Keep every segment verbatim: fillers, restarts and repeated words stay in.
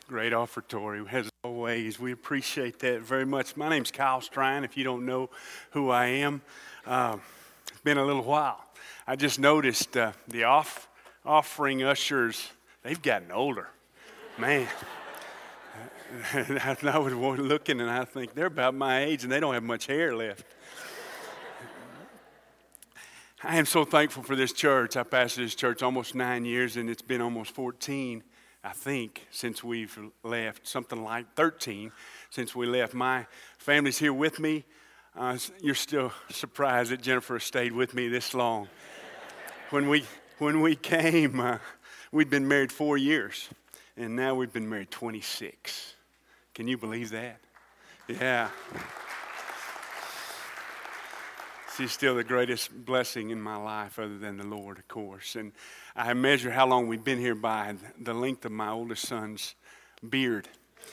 Great offertory, as always. We appreciate that very much. My name's Kyle Strine, if you don't know who I am. Uh, it's been a little while. I just noticed uh, the off, offering ushers, they've gotten older. Man. I was looking and I think they're about my age and they don't have much hair left. I am so thankful for this church. I pastored this church almost nine years and it's been almost fourteen, I think, since we've left, something like thirteen since we left. My family's here with me. Uh, you're still surprised that Jennifer stayed with me this long. When we when we came, uh, we'd been married four years, and now we've been married twenty-six. Can you believe that? Yeah. She's still the greatest blessing in my life other than the Lord, of course. And I measure how long we've been here by the length of my oldest son's beard.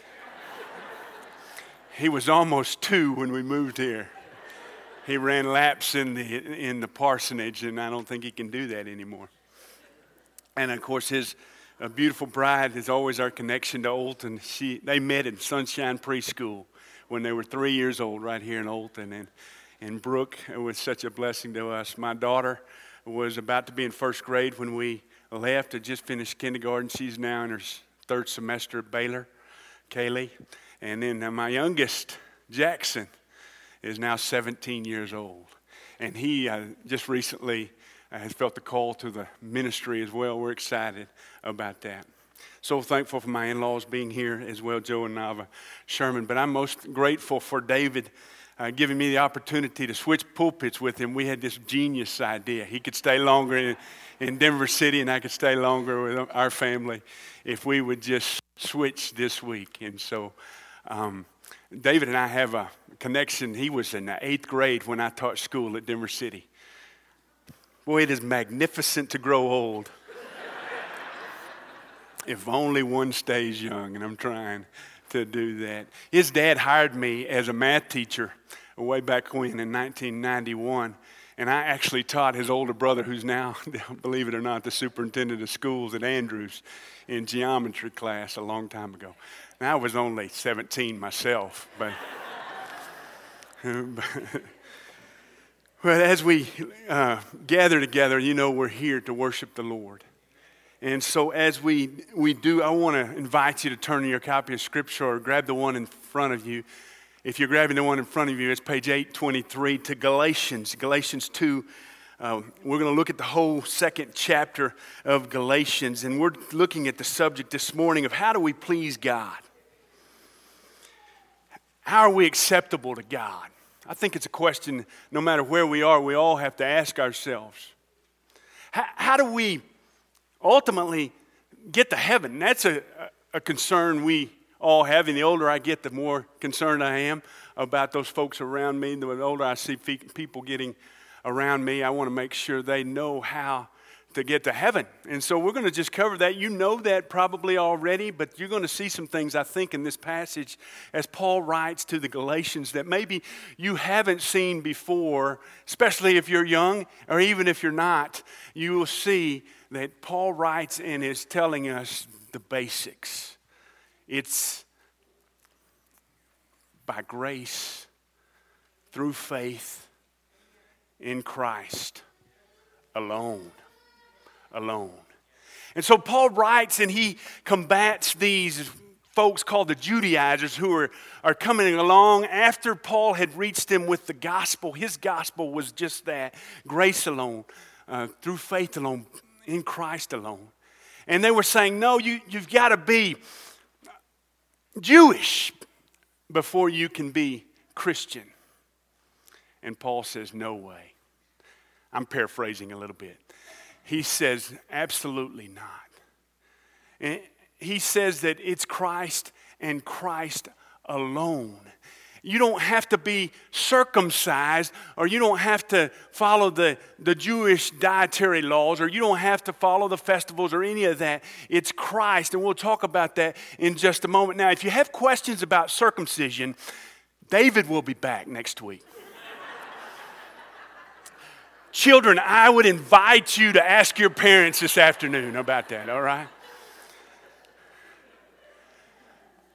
He was almost two when we moved here. He ran laps in the in the parsonage, and I don't think he can do that anymore. And, of course, his a beautiful bride is always our connection to Olton. She, they met in Sunshine Preschool when they were three years old right here in Olton. And And Brooke, it was such a blessing to us. My daughter was about to be in first grade when we left. Had just finished kindergarten. She's now in her third semester at Baylor, Kaylee. And then uh, my youngest, Jackson, is now seventeen years old. And he uh, just recently uh, has felt the call to the ministry as well. We're excited about that. So thankful for my in-laws being here as well, Joe and Nava Sherman. But I'm most grateful for David Uh, giving me the opportunity to switch pulpits with him. We had this genius idea. He could stay longer in, in Denver City, and I could stay longer with our family if we would just switch this week. And so um, David and I have a connection. He was in the eighth grade when I taught school at Denver City. Boy, it is magnificent to grow old. If only one stays young, and I'm trying to do that. His dad hired me as a math teacher way back when in nineteen ninety-one, and I actually taught his older brother, who's now, believe it or not, the superintendent of schools at Andrews, in geometry class a long time ago. And I was only seventeen myself, but but as we uh, gather together, you know, we're here to worship the Lord. And so as we, we do, I want to invite you to turn in your copy of Scripture or grab the one in front of you. If you're grabbing the one in front of you, it's page eight twenty-three to Galatians, Galatians two. Uh, we're going to look at the whole second chapter of Galatians, and we're looking at the subject this morning of how do we please God? How are we acceptable to God? I think it's a question, no matter where we are, we all have to ask ourselves. How, how do we ultimately get to heaven? That's a, a concern we all have, and the older I get, the more concerned I am about those folks around me. The older I see people getting around me, I want to make sure they know how to get to heaven. And so we're going to just cover that. You know that probably already, but you're going to see some things, I think, in this passage as Paul writes to the Galatians that maybe you haven't seen before, especially if you're young or even if you're not. You will see that Paul writes and is telling us the basics. It's by grace, through faith in Christ alone. Alone. And so Paul writes and he combats these folks called the Judaizers who are, are coming along after Paul had reached them with the gospel. His gospel was just that, grace alone, uh, through faith alone, in Christ alone. And they were saying, no, you, you've got to be Jewish before you can be Christian. And Paul says, no way. I'm paraphrasing a little bit. He says, absolutely not. And he says that it's Christ and Christ alone. You don't have to be circumcised, or you don't have to follow the, the Jewish dietary laws, or you don't have to follow the festivals or any of that. It's Christ, and we'll talk about that in just a moment. Now, if you have questions about circumcision, David will be back next week. Children, I would invite you to ask your parents this afternoon about that, all right?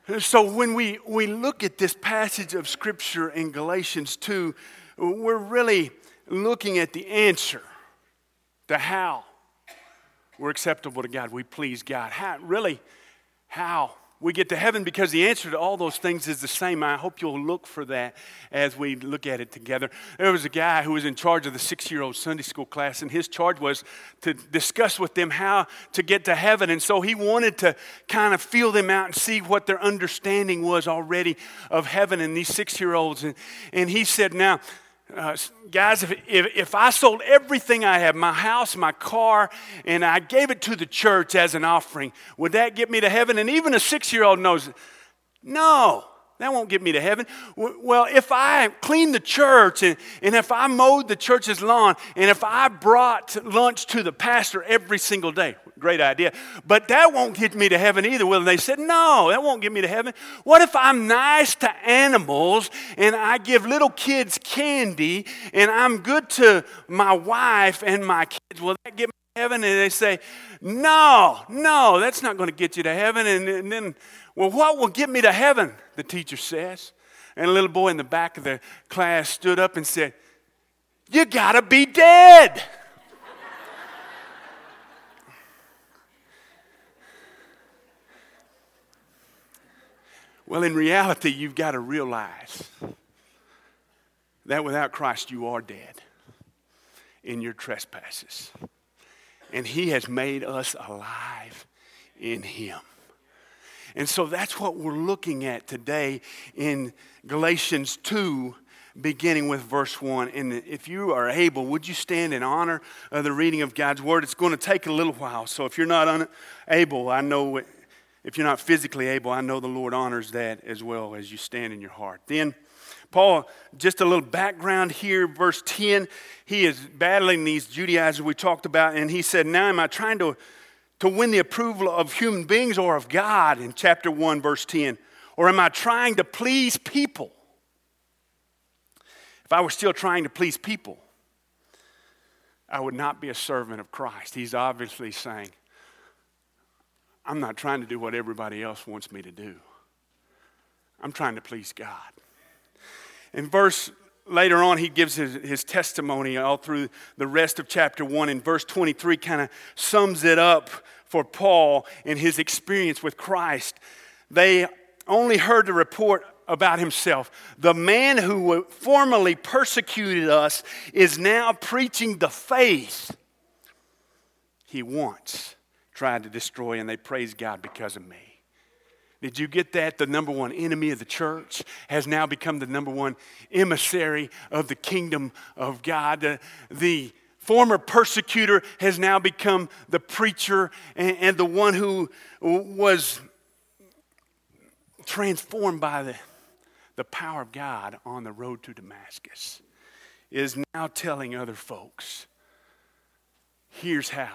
So when we, we look at this passage of Scripture in Galatians two, we're really looking at the answer, the how we're acceptable to God, we please God. How, really, how we get to heaven, because the answer to all those things is the same. I hope you'll look for that as we look at it together. There was a guy who was in charge of the six-year-old Sunday school class, and his charge was to discuss with them how to get to heaven. And so he wanted to kind of feel them out and see what their understanding was already of heaven and these six-year-olds. And, and he said, now, Uh, guys, if, if, if I sold everything I have, my house, my car, and I gave it to the church as an offering, would that get me to heaven? And even a six-year-old knows, no, that won't get me to heaven. Well, if I cleaned the church, and, and if I mowed the church's lawn, and if I brought lunch to the pastor every single day, great idea, but that won't get me to heaven either. Well, they said, no, that won't get me to heaven. What if I'm nice to animals, and I give little kids candy, and I'm good to my wife and my kids? Will that get me to heaven? And they say, no, no, that's not going to get you to heaven. And, and then, well, what will get me to heaven? The teacher says. And a little boy in the back of the class stood up and said, you got to be dead. Well, in reality, you've got to realize that without Christ, you are dead in your trespasses. And He has made us alive in Him. And so that's what we're looking at today in Galatians two, beginning with verse one. And if you are able, would you stand in honor of the reading of God's Word? It's going to take a little while. So if you're not able, I know... If you're not physically able, I know the Lord honors that as well as you stand in your heart. Then, Paul, just a little background here, verse ten, he is battling these Judaizers we talked about, and he said, now am I trying to, to win the approval of human beings or of God, in chapter one, verse ten? Or am I trying to please people? If I were still trying to please people, I would not be a servant of Christ. He's obviously saying, I'm not trying to do what everybody else wants me to do. I'm trying to please God. In verse, later on, he gives his, his testimony all through the rest of chapter one. And verse twenty-three kind of sums it up for Paul in his experience with Christ. They only heard the report about himself. The man who formerly persecuted us is now preaching the faith he once tried to destroy, and they praise God because of me. Did you get that? The number one enemy of the church has now become the number one emissary of the kingdom of God. The, the former persecutor has now become the preacher, and, and the one who was transformed by the, the power of God on the road to Damascus is now telling other folks, here's how.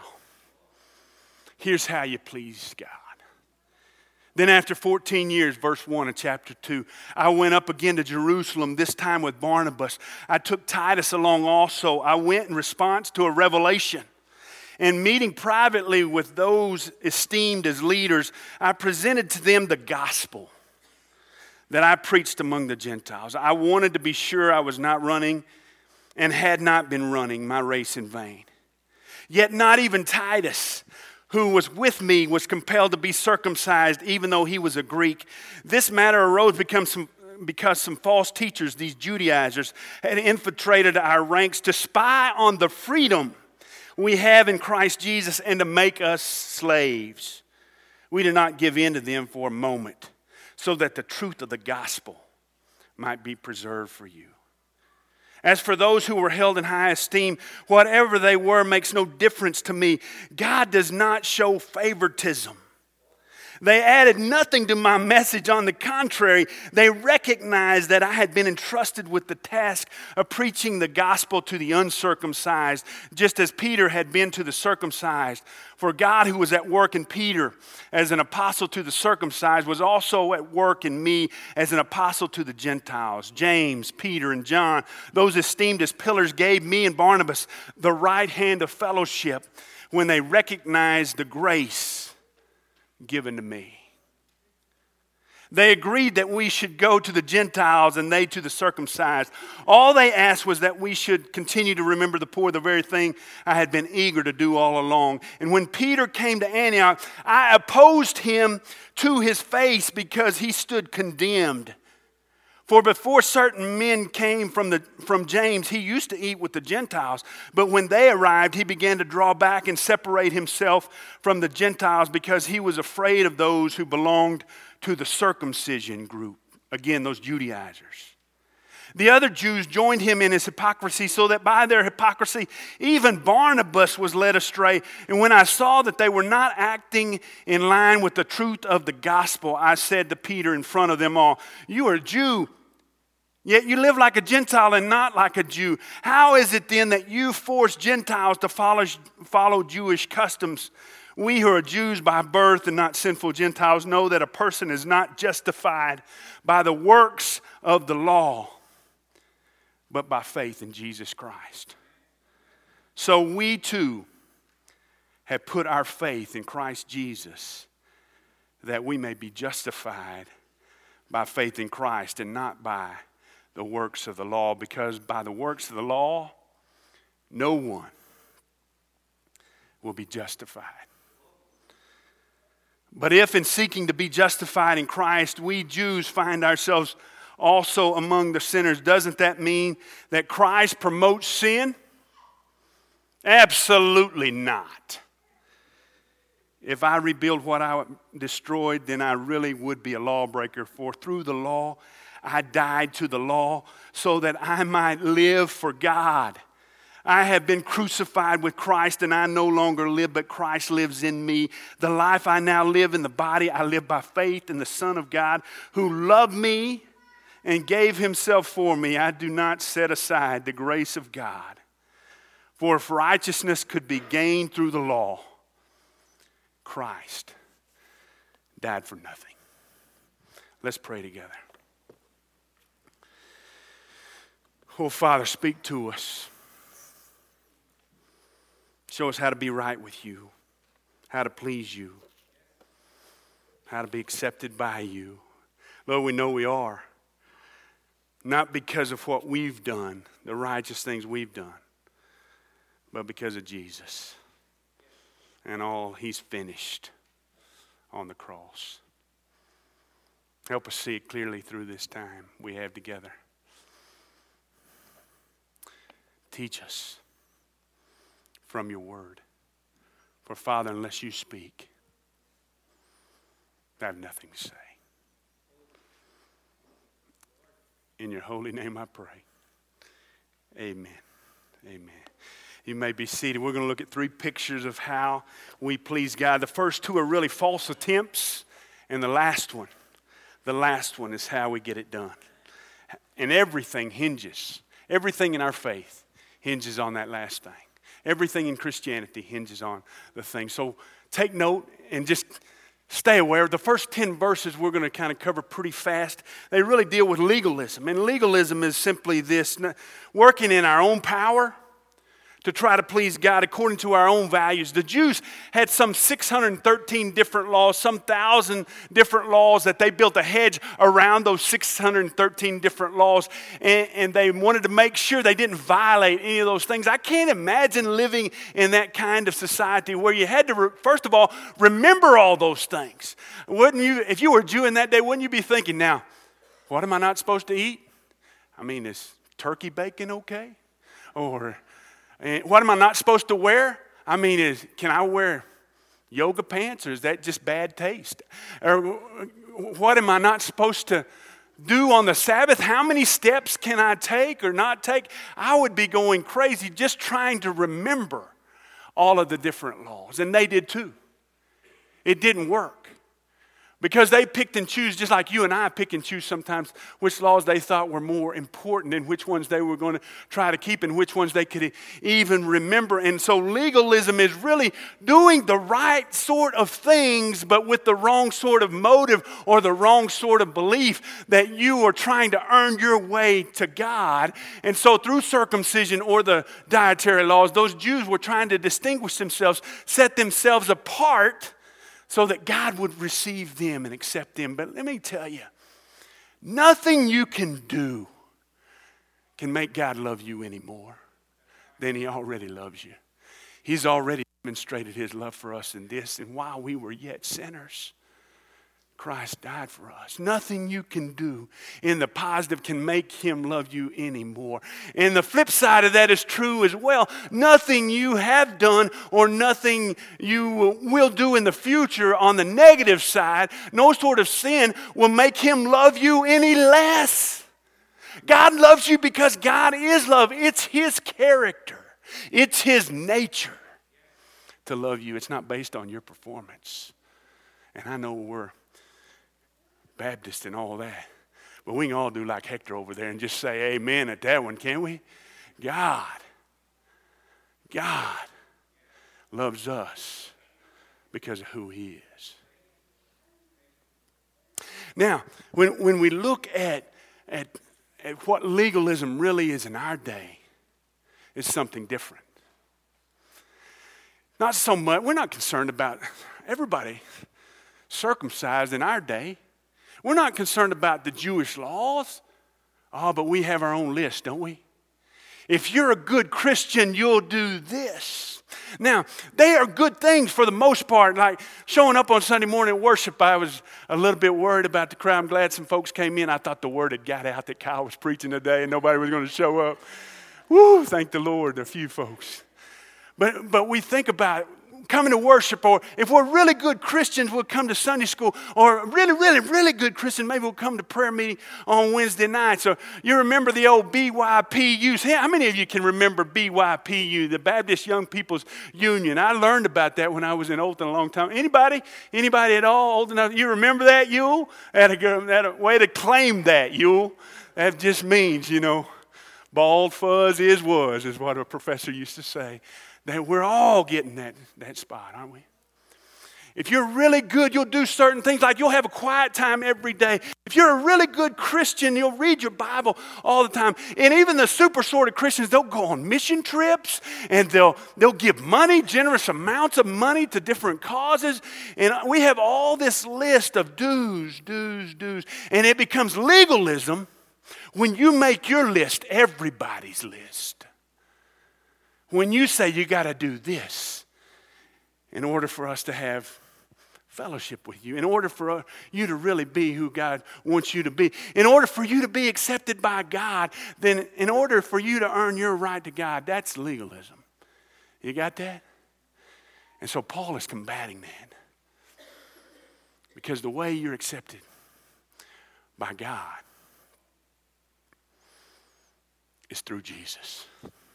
Here's how you please God. Then after fourteen years, verse one of chapter two, I went up again to Jerusalem, this time with Barnabas. I took Titus along also. I went in response to a revelation. And meeting privately with those esteemed as leaders, I presented to them the gospel that I preached among the Gentiles. I wanted to be sure I was not running and had not been running my race in vain. Yet not even Titus, who was with me, was compelled to be circumcised, even though he was a Greek. This matter arose because some, because some false teachers, these Judaizers, had infiltrated our ranks to spy on the freedom we have in Christ Jesus and to make us slaves. We did not give in to them for a moment, so that the truth of the gospel might be preserved for you. As for those who were held in high esteem, whatever they were makes no difference to me. God does not show favoritism. They added nothing to my message. On the contrary, they recognized that I had been entrusted with the task of preaching the gospel to the uncircumcised, just as Peter had been to the circumcised. For God, who was at work in Peter as an apostle to the circumcised, was also at work in me as an apostle to the Gentiles. James, Peter, and John, those esteemed as pillars, gave me and Barnabas the right hand of fellowship when they recognized the grace given to me. They agreed that we should go to the Gentiles and they to the circumcised. All they asked was that we should continue to remember the poor, the very thing I had been eager to do all along. And when Peter came to Antioch, I opposed him to his face because he stood condemned. For before certain men came from, the, from James, he used to eat with the Gentiles. But when they arrived, he began to draw back and separate himself from the Gentiles because he was afraid of those who belonged to the circumcision group. Again, those Judaizers. The other Jews joined him in his hypocrisy, so that by their hypocrisy, even Barnabas was led astray. And when I saw that they were not acting in line with the truth of the gospel, I said to Peter in front of them all, "You are a Jew, yet you live like a Gentile and not like a Jew. How is it then that you force Gentiles to follow, follow Jewish customs? We who are Jews by birth and not sinful Gentiles know that a person is not justified by the works of the law, but by faith in Jesus Christ. So we too have put our faith in Christ Jesus, that we may be justified by faith in Christ and not by the works of the law, because by the works of the law, no one will be justified. But if in seeking to be justified in Christ, we Jews find ourselves also among the sinners, doesn't that mean that Christ promotes sin? Absolutely not. If I rebuild what I destroyed, then I really would be a lawbreaker. For through the law, I died to the law so that I might live for God. I have been crucified with Christ, and I no longer live, but Christ lives in me. The life I now live in the body, I live by faith in the Son of God, who loved me and gave himself for me. I do not set aside the grace of God. For if righteousness could be gained through the law, Christ died for nothing. Let's pray together. Oh, Father, speak to us. Show us how to be right with you, how to please you, how to be accepted by you. Lord, we know we are. Not because of what we've done, the righteous things we've done, but because of Jesus and all he's finished on the cross. Help us see it clearly through this time we have together. Teach us from your word. For Father, unless you speak, I have nothing to say. In your holy name I pray. Amen. Amen. You may be seated. We're going to look at three pictures of how we please God. The first two are really false attempts, and the last one, the last one is how we get it done. And everything hinges, everything in our faith hinges on that last thing. Everything in Christianity hinges on the thing. So take note and just stay aware. The first ten verses we're going to kind of cover pretty fast. They really deal with legalism. And legalism is simply this: working in our own power to try to please God according to our own values. The Jews had some six hundred thirteen different laws, some thousand different laws that they built a hedge around those six hundred thirteen different laws, and, and they wanted to make sure they didn't violate any of those things. I can't imagine living in that kind of society where you had to, re- first of all, remember all those things. Wouldn't you, if you were a Jew in that day, wouldn't you be thinking, now, what am I not supposed to eat? I mean, is turkey bacon okay? Or And what am I not supposed to wear? I mean, is can I wear yoga pants, or is that just bad taste? Or what am I not supposed to do on the Sabbath? How many steps can I take or not take? I would be going crazy just trying to remember all of the different laws. And they did too. It didn't work. Because they picked and choose, just like you and I pick and choose sometimes, which laws they thought were more important and which ones they were going to try to keep and which ones they could even remember. And so legalism is really doing the right sort of things, but with the wrong sort of motive or the wrong sort of belief that you are trying to earn your way to God. And so through circumcision or the dietary laws, those Jews were trying to distinguish themselves, set themselves apart, so that God would receive them and accept them. But let me tell you, nothing you can do can make God love you any more than he already loves you. He's already demonstrated his love for us in this, and while we were yet sinners, Christ died for us. Nothing you can do in the positive can make him love you anymore. And the flip side of that is true as well. Nothing you have done or nothing you will do in the future on the negative side, no sort of sin will make him love you any less. God loves you because God is love. It's his character. It's his nature to love you. It's not based on your performance. And I know we're Baptist and all that, but we can all do like Hector over there and just say amen at that one, can't we? God, God loves us because of who he is. Now, when, when we look at, at, at what legalism really is in our day, it's something different. Not so much, we're not concerned about everybody circumcised in our day. We're not concerned about the Jewish laws. Oh, but we have our own list, don't we? If you're a good Christian, you'll do this. Now, they are good things for the most part. Like showing up on Sunday morning worship, I was a little bit worried about the crowd. I'm glad some folks came in. I thought the word had got out that Kyle was preaching today and nobody was going to show up. Woo, thank the Lord, a few folks. But, but we think about coming to worship, or if we're really good Christians, we'll come to Sunday school, or really, really, really good Christian, maybe we'll come to prayer meeting on Wednesday night. So you remember the old B Y P Us. How many of you can remember B Y P U, the Baptist Young People's Union? I learned about that when I was in Olton a long time. Anybody? Anybody at all old enough? You remember that, Yule? That a, that a way to claim that, Yule. That just means, you know, bald fuzz is was, is what a professor used to say. That we're all getting that, that spot, aren't we? If you're really good, you'll do certain things, like you'll have a quiet time every day. If you're a really good Christian, you'll read your Bible all the time. And even the super sort of Christians, they'll go on mission trips, and they'll, they'll give money, generous amounts of money to different causes. And we have all this list of do's, do's, do's. And it becomes legalism when you make your list everybody's list. When you say you got to do this in order for us to have fellowship with you, in order for you to really be who God wants you to be, in order for you to be accepted by God, then in order for you to earn your right to God, that's legalism. You got that? And so Paul is combating that. Because the way you're accepted by God is through Jesus.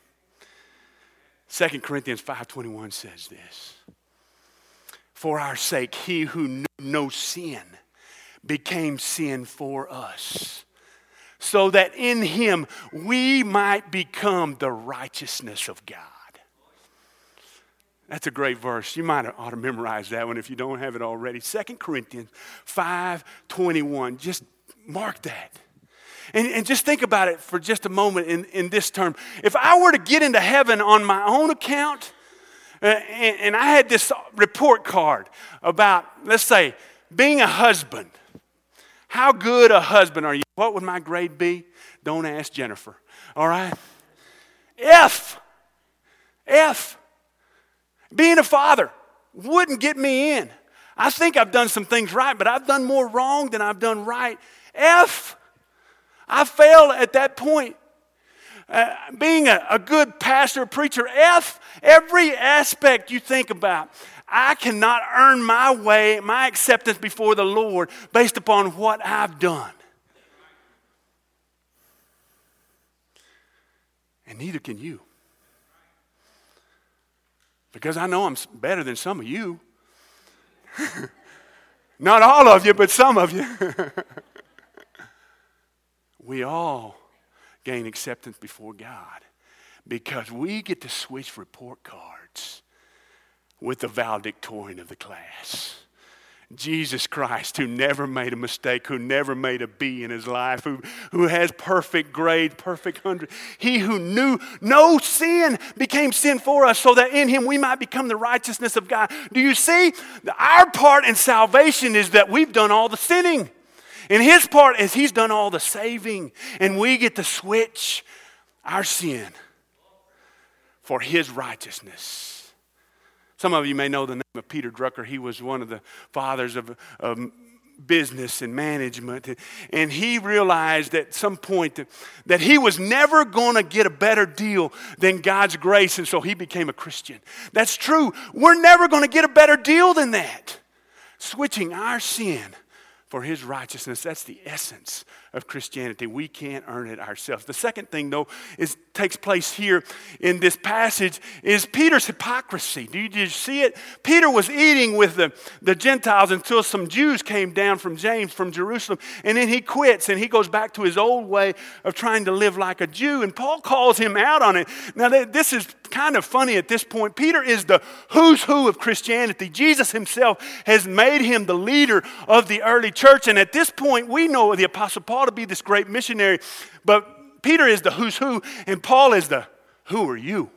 Second Corinthians five twenty-one says this. For our sake, he who knew no sin became sin for us, so that in him we might become the righteousness of God. That's a great verse. You might ought to memorize that one if you don't have it already. Second Corinthians five twenty-one. Just mark that. And, and just think about it for just a moment in, in this term. If I were to get into heaven on my own account, uh, and, and I had this report card about, let's say, being a husband. How good a husband are you? What would my grade be? Don't ask Jennifer. All right? F. F. Being a father wouldn't get me in. I think I've done some things right, but I've done more wrong than I've done right. F. I failed at that point. Uh, being a, a good pastor, preacher, F, every aspect you think about. I cannot earn my way, my acceptance before the Lord based upon what I've done. And neither can you. Because I know I'm better than some of you. Not all of you, but some of you. We all gain acceptance before God because we get to switch report cards with the valedictorian of the class. Jesus Christ, who never made a mistake, who never made a B in his life, who, who has perfect grade, perfect hundred. He who knew no sin became sin for us so that in him we might become the righteousness of God. Do you see? Our part in salvation is that we've done all the sinning. And his part is he's done all the saving. And we get to switch our sin for his righteousness. Some of you may know the name of Peter Drucker. He was one of the fathers of, of business and management. And he realized at some point that, that he was never going to get a better deal than God's grace. And so he became a Christian. That's true. We're never going to get a better deal than that. Switching our sin for his righteousness. That's the essence of Christianity. We can't earn it ourselves. The second thing, though, is takes place here in this passage is Peter's hypocrisy. Do you, did you see it? Peter was eating with the, the Gentiles until some Jews came down from James from Jerusalem, and then he quits and he goes back to his old way of trying to live like a Jew, and Paul calls him out on it. Now, this is kind of funny at this point. Peter is the who's who of Christianity. Jesus himself has made him the leader of the early church, and at this point we know the Apostle Paul to be this great missionary, but Peter is the who's who, and Paul is the who are you?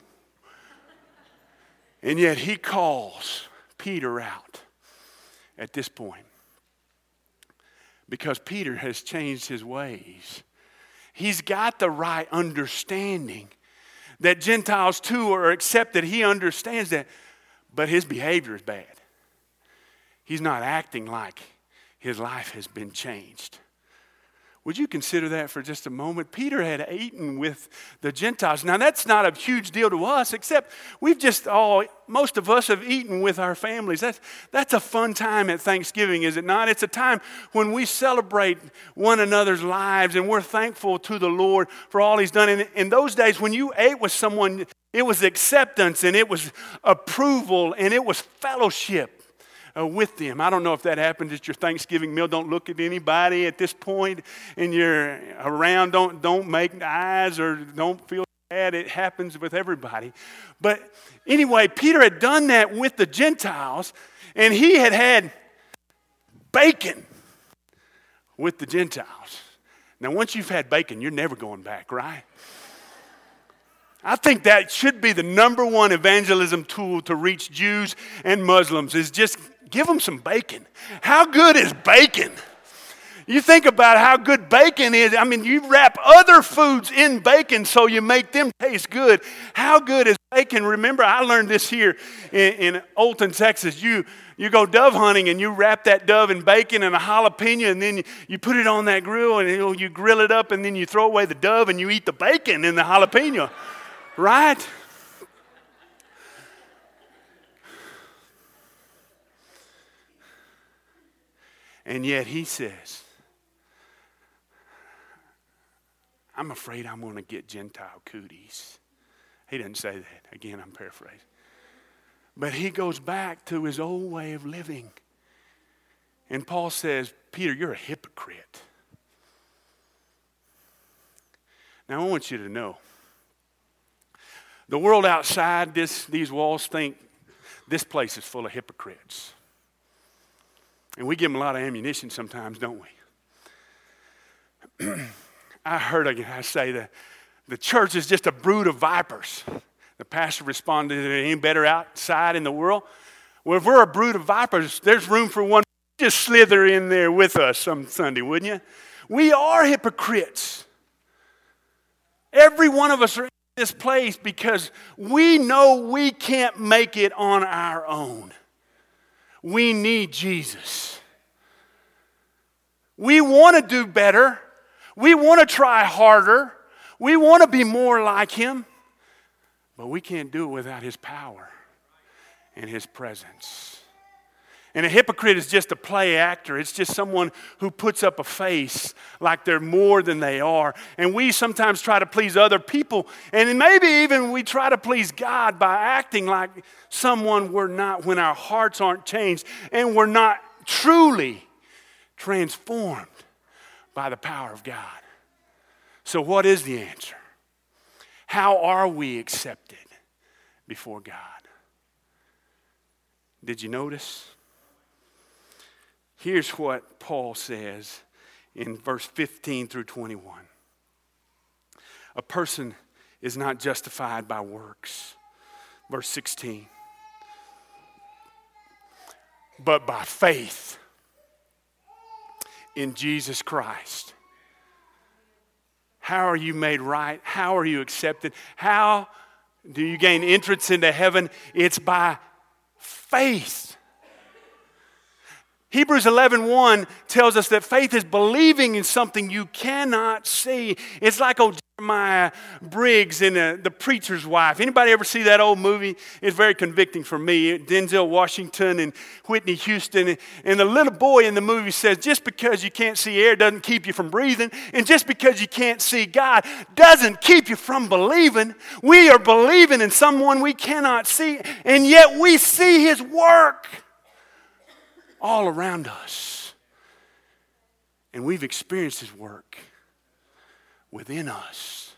And yet he calls Peter out at this point because Peter has changed his ways. He's got the right understanding that Gentiles too are accepted. He understands that, but his behavior is bad. He's not acting like his life has been changed. Would you consider that for just a moment? Peter had eaten with the Gentiles. Now, that's not a huge deal to us, except we've just all, most of us have eaten with our families. That's, that's a fun time at Thanksgiving, is it not? It's a time when we celebrate one another's lives and we're thankful to the Lord for all he's done. And in those days, when you ate with someone, it was acceptance and it was approval and it was fellowship. Uh, with them. I don't know if that happens at your Thanksgiving meal. Don't look at anybody at this point and you're around. Don't, don't make eyes or don't feel bad. It happens with everybody. But anyway, Peter had done that with the Gentiles, and he had had bacon with the Gentiles. Now, once you've had bacon, you're never going back, right? I think that should be the number one evangelism tool to reach Jews and Muslims is just give them some bacon. How good is bacon? You think about how good bacon is. I mean, you wrap other foods in bacon so you make them taste good. How good is bacon? Remember, I learned this here in, in Olton, Texas. You you go dove hunting and you wrap that dove in bacon and a jalapeno, and then you, you put it on that grill and you, you grill it up, and then you throw away the dove and you eat the bacon and the jalapeno. Right? And yet he says, I'm afraid I'm going to get Gentile cooties. He didn't say that. Again, I'm paraphrasing. But he goes back to his old way of living. And Paul says, Peter, you're a hypocrite. Now, I want you to know, the world outside this, these walls think this place is full of hypocrites. And we give them a lot of ammunition sometimes, don't we? I heard a guy say that the church is just a brood of vipers. The pastor responded, is it any better outside in the world? Well, if we're a brood of vipers, there's room for one to just slither in there with us some Sunday, wouldn't you? We are hypocrites. Every one of us are in this place because we know we can't make it on our own. We need Jesus. We want to do better. We want to try harder. We want to be more like him. But we can't do it without his power and his presence. And a hypocrite is just a play actor. It's just someone who puts up a face like they're more than they are. And we sometimes try to please other people. And maybe even we try to please God by acting like someone we're not when our hearts aren't changed and we're not truly transformed by the power of God. So what is the answer? How are we accepted before God? Did you notice? Here's what Paul says in verse fifteen through twenty-one. A person is not justified by works. Verse sixteen. But by faith in Jesus Christ. How are you made right? How are you accepted? How do you gain entrance into heaven? It's by faith. Hebrews eleven one tells us that faith is believing in something you cannot see. It's like old Jeremiah Briggs in the, the Preacher's Wife. Anybody ever see that old movie? It's very convicting for me. Denzel Washington and Whitney Houston. And the little boy in the movie says, just because you can't see air doesn't keep you from breathing. And just because you can't see God doesn't keep you from believing. We are believing in someone we cannot see, and yet we see his work all around us. And we've experienced his work within us.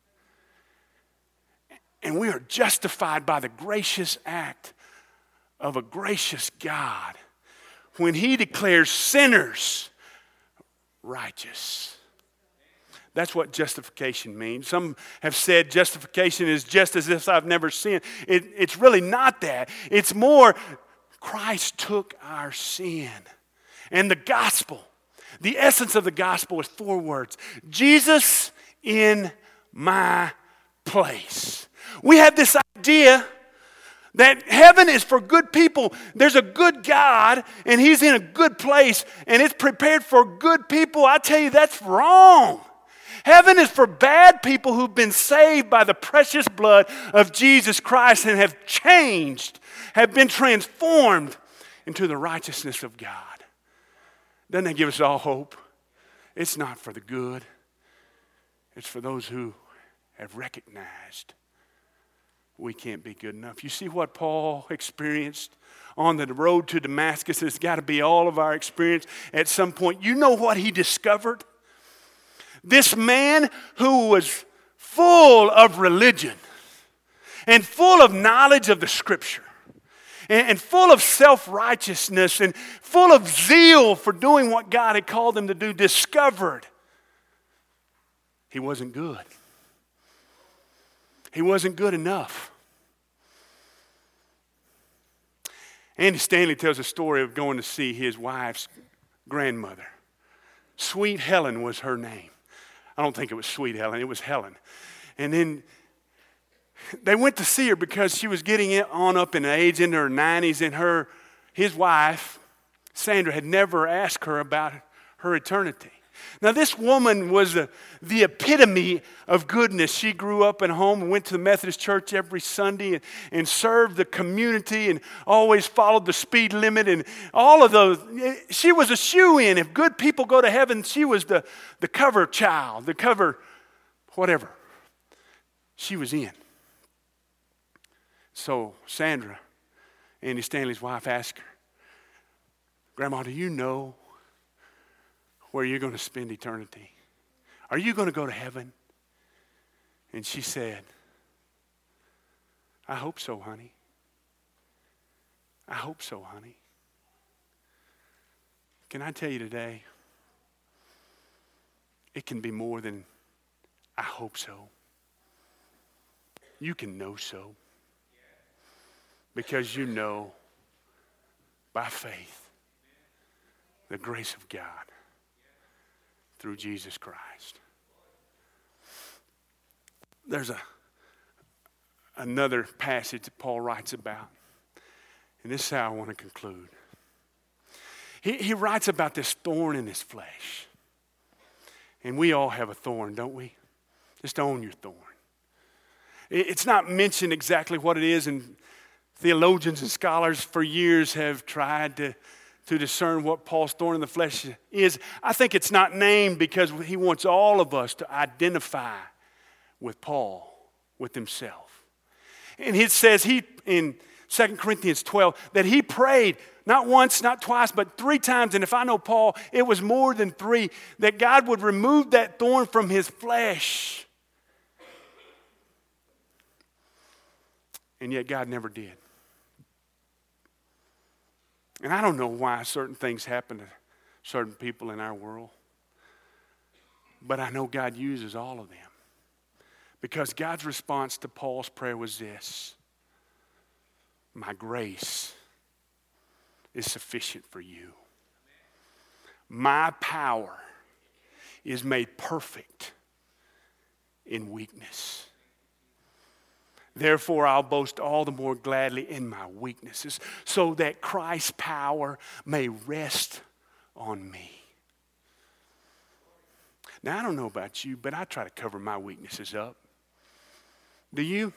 And we are justified by the gracious act of a gracious God when he declares sinners righteous. That's what justification means. Some have said justification is just as if I've never sinned. It, it's really not that. It's more, Christ took our sin. And the gospel, the essence of the gospel is four words. Jesus in my place. We have this idea that heaven is for good people. There's a good God, and he's in a good place, and it's prepared for good people. I tell you, that's wrong. Heaven is for bad people who've been saved by the precious blood of Jesus Christ and have changed, have been transformed into the righteousness of God. Doesn't that give us all hope? It's not for the good. It's for those who have recognized we can't be good enough. You see what Paul experienced on the road to Damascus? It's got to be all of our experience at some point. You know what he discovered? This man who was full of religion and full of knowledge of the Scripture and, and full of self-righteousness and full of zeal for doing what God had called him to do, discovered he wasn't good. He wasn't good enough. Andy Stanley tells a story of going to see his wife's grandmother. Sweet Helen was her name. I don't think it was Sweet Helen, it was Helen. And then they went to see her because she was getting on up in age, into her nineties, and her, his wife, Sandra, had never asked her about her eternity. Now, this woman was the, the epitome of goodness. She grew up in a home and went to the Methodist church every Sunday and, and served the community and always followed the speed limit and all of those. She was a shoo-in. If good people go to heaven, she was the, the cover child, the cover whatever. She was in. So Sandra, Andy Stanley's wife, asked her, Grandma, do you know where you're going to spend eternity? Are you going to go to heaven? And she said, I hope so, honey. I hope so, honey. Can I tell you today, it can be more than I hope so. You can know so. Because you know by faith the grace of God through Jesus Christ. There's a another passage that Paul writes about, and this is how I want to conclude. He, he writes about this thorn in his flesh. And we all have a thorn, don't we? Just own your thorn. It, it's not mentioned exactly what it is, and theologians and scholars for years have tried to to discern what Paul's thorn in the flesh is. I think it's not named because he wants all of us to identify with Paul, with himself. And it says he, in Second Corinthians twelve, that he prayed not once, not twice, but three times. And if I know Paul, it was more than three, that God would remove that thorn from his flesh. And yet God never did. And I don't know why certain things happen to certain people in our world. But I know God uses all of them. Because God's response to Paul's prayer was this: my grace is sufficient for you. My power is made perfect in weakness. Therefore, I'll boast all the more gladly in my weaknesses, so that Christ's power may rest on me. Now, I don't know about you, but I try to cover my weaknesses up. Do you?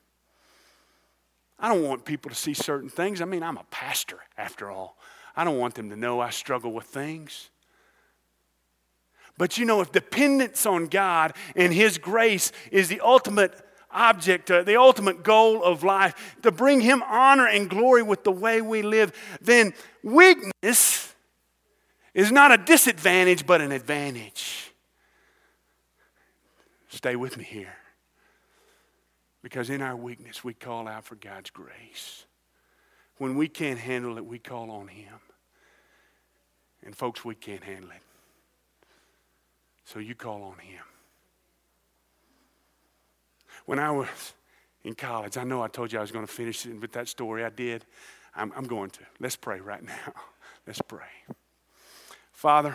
I don't want people to see certain things. I mean, I'm a pastor, after all. I don't want them to know I struggle with things. But you know, if dependence on God and His grace is the ultimate object, uh, the ultimate goal of life, to bring Him honor and glory with the way we live, then weakness is not a disadvantage but an advantage. Stay with me here. Because in our weakness, we call out for God's grace. When we can't handle it, we call on Him. And folks, we can't handle it. So you call on Him. When I was in college, I know I told you I was going to finish it with that story. I did. I'm, I'm going to. Let's pray right now. Let's pray. Father,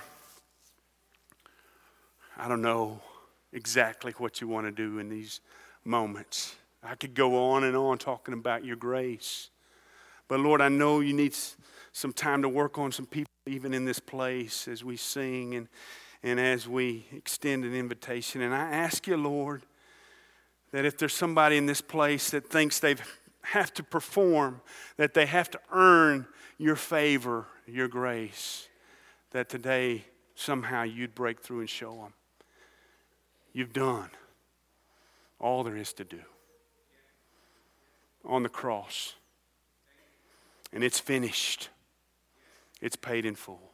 I don't know exactly what you want to do in these moments. I could go on and on talking about your grace. But Lord, I know you need some time to work on some people even in this place as we sing and, and as we extend an invitation. And I ask you, Lord, that if there's somebody in this place that thinks they have to perform, that they have to earn your favor, your grace, that today somehow you'd break through and show them you've done all there is to do on the cross. And it's finished. It's paid in full.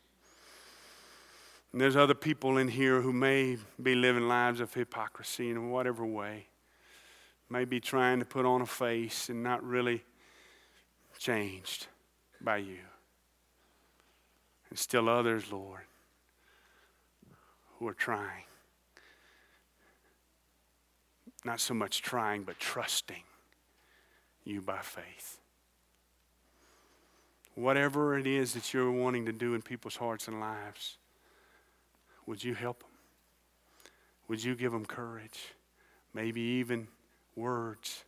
And there's other people in here who may be living lives of hypocrisy in whatever way. May be trying to put on a face and not really changed by you. And still others, Lord, who are trying. Not so much trying, but trusting you by faith. Whatever it is that you're wanting to do in people's hearts and lives, would you help them? Would you give them courage? Maybe even words.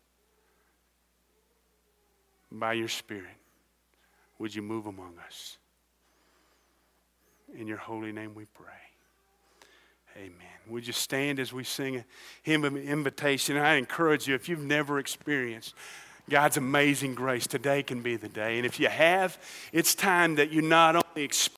By your Spirit, would you move among us? In your holy name we pray. Amen. Would you stand as we sing a hymn of invitation? I encourage you, if you've never experienced God's amazing grace, today can be the day. And if you have, it's time that you not only experience